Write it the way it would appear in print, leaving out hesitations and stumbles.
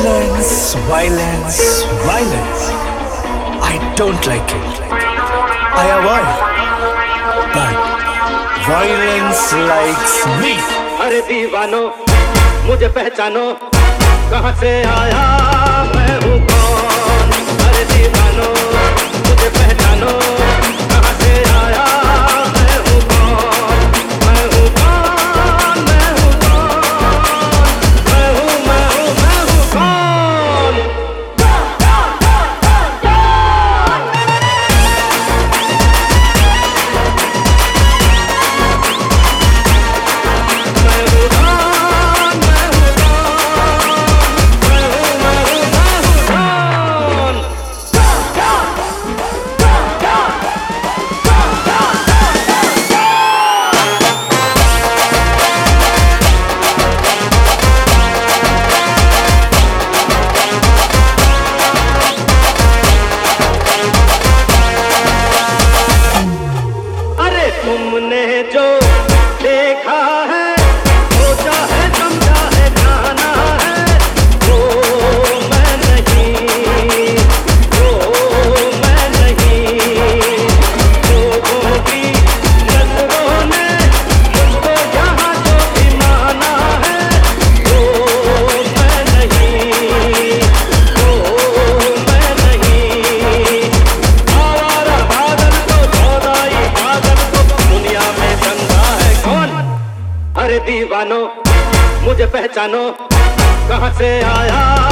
Violence, violence, violence. I don't like it. I avoid. But violence likes me. अरे दीवानो मुझे पहचानो, कहाँ से आया मैं हूँ कौन। अरे दीवानो मुझे पहचानो, कहाँ से आया मैं हूँ कौन। मैं हूँ कौन, मैं हूँ कौन, मैं हूँ कौन। तुमने जो देखा है, सोचा है, समझा है, जाना है, वो मैं नहीं, वो मैं नहीं। लोगों की नजरों ने मुझको यहाँ जो भी माना है, वो मैं नहीं, वो मैं नहीं। आवारा बादल को, धोदाई बादल को दुनिया में समझा है कौन। अरे दीवानो मुझे पहचानो, कहाँ से आया